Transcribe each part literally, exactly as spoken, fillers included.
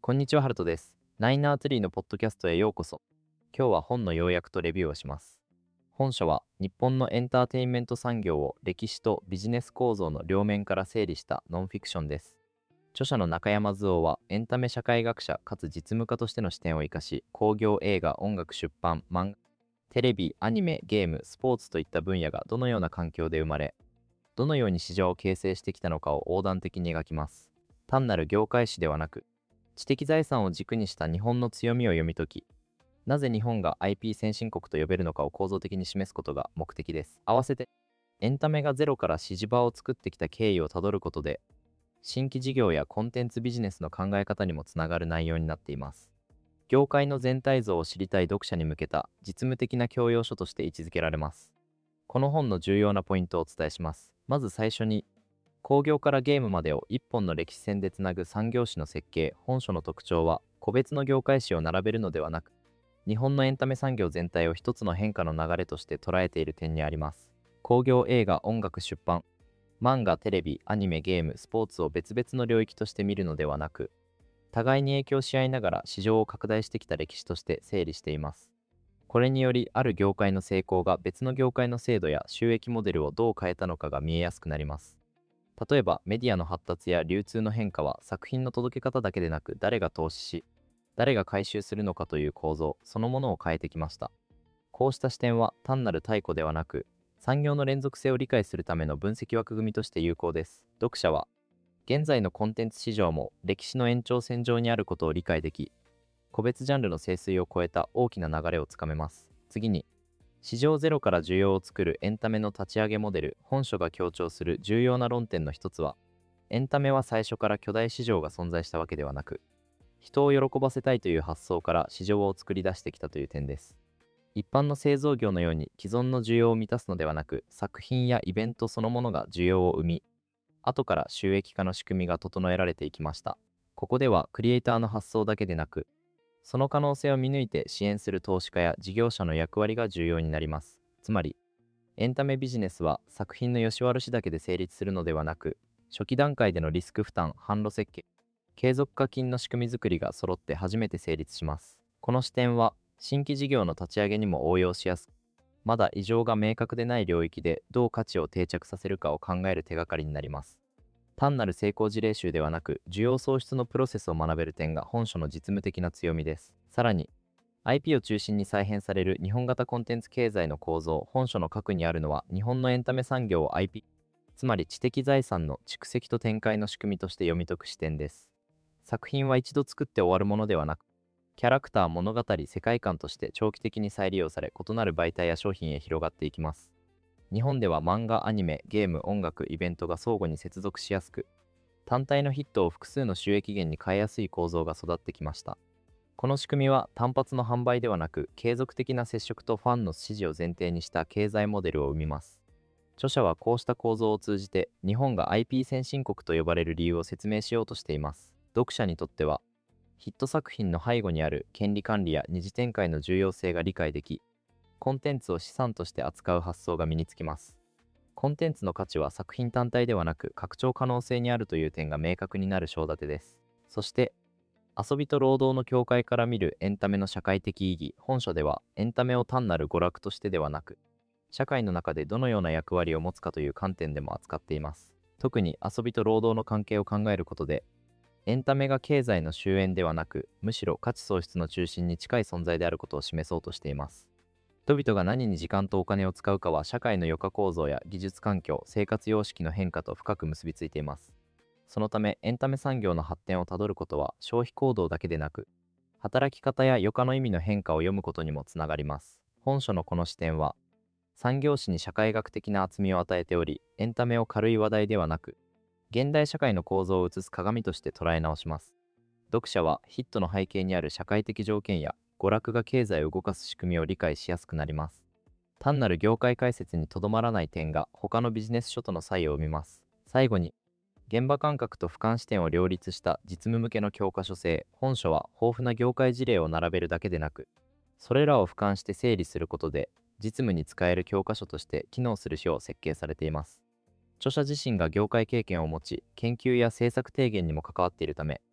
こんにちは、ハルトです。ナイナーツリーのポッドキャストへようこそ。今日は本の要約とレビューをします。本書は日本のエンターテインメント産業を歴史とビジネス構造の両面から整理したノンフィクションです。著者の中山図夫はエンタメ社会学者かつ実務家としての視点を生かし、興行、映画、音楽、出版、漫画、テレビ、アニメ、ゲーム、スポーツといった分野がどのような環境で生まれ、どのように市場を形成してきたのかを横断的に描きます。単なる業界誌ではなく、知的財産を軸にした日本の強みを読み解き、なぜ日本が アイピー 先進国と呼べるのかを構造的に示すことが目的です。合わせて、エンタメがゼロから支持場を作ってきた経緯をたどることで、新規事業やコンテンツビジネスの考え方にもつながる内容になっています。業界の全体像を知りたい読者に向けた実務的な教養書として位置づけられます。この本の重要なポイントをお伝えします。まず最初に、工業からゲームまでを一本の歴史線でつなぐ産業史の設計。本書の特徴は、個別の業界史を並べるのではなく、日本のエンタメ産業全体を一つの変化の流れとして捉えている点にあります。工業、映画、音楽、出版、漫画、テレビ、アニメ、ゲーム、スポーツを別々の領域として見るのではなく、互いに影響し合いながら市場を拡大してきた歴史として整理しています。これにより、ある業界の成功が別の業界の制度や収益モデルをどう変えたのかが見えやすくなります。例えば、メディアの発達や流通の変化は作品の届け方だけでなく、誰が投資し、誰が回収するのかという構造そのものを変えてきました。こうした視点は単なる太鼓ではなく、産業の連続性を理解するための分析枠組みとして有効です。読者は、現在のコンテンツ市場も歴史の延長線上にあることを理解でき、個別ジャンルの清水を超えた大きな流れをつかめます。次に、市場ゼロから需要を作るエンタメの立ち上げモデル。本書が強調する重要な論点の一つは、エンタメは最初から巨大市場が存在したわけではなく、人を喜ばせたいという発想から市場を作り出してきたという点です。一般の製造業のように既存の需要を満たすのではなく、作品やイベントそのものが需要を生み、後から収益化の仕組みが整えられていきました。ここではクリエイターの発想だけでなく、その可能性を見抜いて支援する投資家や事業者の役割が重要になります。つまり、エンタメビジネスは作品の良し悪しだけで成立するのではなく、初期段階でのリスク負担、販路設計、継続課金の仕組み作りが揃って初めて成立します。この視点は、新規事業の立ち上げにも応用しやすく、まだ異常が明確でない領域でどう価値を定着させるかを考える手がかりになります。単なる成功事例集ではなく、需要創出のプロセスを学べる点が本書の実務的な強みです。さらに、アイピー を中心に再編される日本型コンテンツ経済の構造。本書の核にあるのは、日本のエンタメ産業を アイピー、つまり知的財産の蓄積と展開の仕組みとして読み解く視点です。作品は一度作って終わるものではなく、キャラクター、物語、世界観として長期的に再利用され、異なる媒体や商品へ広がっていきます。日本では漫画、アニメ、ゲーム、音楽、イベントが相互に接続しやすく、単体のヒットを複数の収益源に変えやすい構造が育ってきました。この仕組みは単発の販売ではなく、継続的な接触とファンの支持を前提にした経済モデルを生みます。著者はこうした構造を通じて、日本が アイピー 先進国と呼ばれる理由を説明しようとしています。読者にとっては、ヒット作品の背後にある権利管理や二次展開の重要性が理解でき、コンテンツを資産として扱う発想が身につきます。コンテンツの価値は作品単体ではなく、拡張可能性にあるという点が明確になる章立てです。そして、遊びと労働の境界から見るエンタメの社会的意義。本書では、エンタメを単なる娯楽としてではなく、社会の中でどのような役割を持つかという観点でも扱っています。特に遊びと労働の関係を考えることで、エンタメが経済の終焉ではなく、むしろ価値創出の中心に近い存在であることを示そうとしています。人々が何に時間とお金を使うかは、社会の余暇構造や技術環境、生活様式の変化と深く結びついています。そのため、エンタメ産業の発展をたどることは、消費行動だけでなく、働き方や余暇の意味の変化を読むことにもつながります。本書のこの視点は、産業史に社会学的な厚みを与えており、エンタメを軽い話題ではなく、現代社会の構造を映す鏡として捉え直します。読者はヒットの背景にある社会的条件や娯楽が経済を動かす仕組みを理解しやすくなります。単なる業界解説にとどまらない点が他のビジネス書との差異を生みます。最後に、現場感覚と俯瞰視点を両立した実務向けの教科書性。本書は豊富な業界事例を並べるだけでなく、それらを俯瞰して整理することで実務に使える教科書として機能する書を設計されています。著者自身が業界経験を持ち、研究や政策提言にも関わっているため、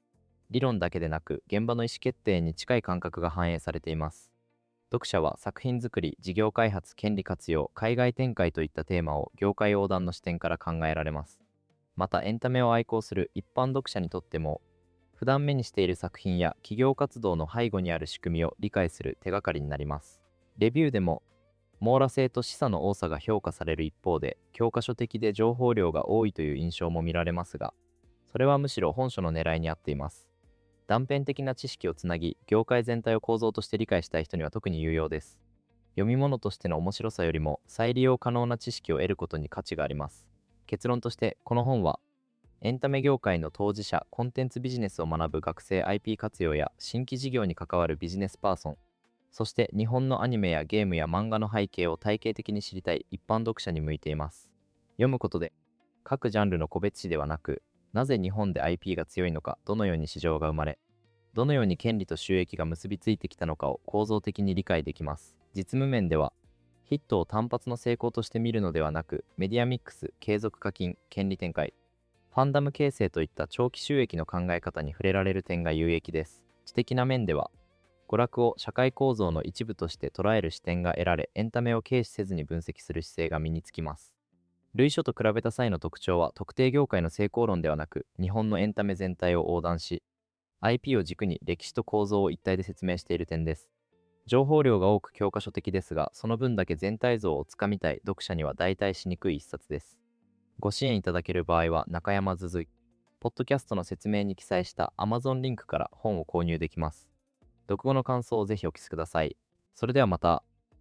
理論だけでなく現場の意思決定に近い感覚が反映されています。読者は作品作り、事業開発、権利活用、海外展開といったテーマを業界横断の視点から考えられます。またエンタメを愛好する一般読者にとっても、普段目にしている作品や企業活動の背後にある仕組みを理解する手がかりになります。レビューでも網羅性と示唆の多さが評価される一方で、教科書的で情報量が多いという印象も見られますが、それはむしろ本書の狙いに合っています。断片的な知識をつなぎ、業界全体を構造として理解したい人には特に有用です。読み物としての面白さよりも再利用可能な知識を得ることに価値があります。結論として、この本はエンタメ業界の当事者、コンテンツビジネスを学ぶ学生 アイピー 活用や新規事業に関わるビジネスパーソン、そして日本のアニメやゲームや漫画の背景を体系的に知りたい一般読者に向いています。読むことで、各ジャンルの個別誌ではなく、なぜ日本で アイピー が強いのか、どのように市場が生まれ、どのように権利と収益が結びついてきたのかを構造的に理解できます。実務面では、ヒットを単発の成功として見るのではなく、メディアミックス、継続課金、権利展開、ファンダム形成といった長期収益の考え方に触れられる点が有益です。知的な面では、娯楽を社会構造の一部として捉える視点が得られ、エンタメを軽視せずに分析する姿勢が身につきます。類書と比べた際の特徴は、特定業界の成功論ではなく、日本のエンタメ全体を横断し、アイピー を軸に歴史と構造を一体で説明している点です。情報量が多く教科書的ですが、その分だけ全体像をつかみたい読者には代替しにくい一冊です。ご支援いただける場合は、中山ずずい、ポッドキャストの説明に記載した Amazon リンクから本を購入できます。読後の感想をぜひお聞きください。それではまた。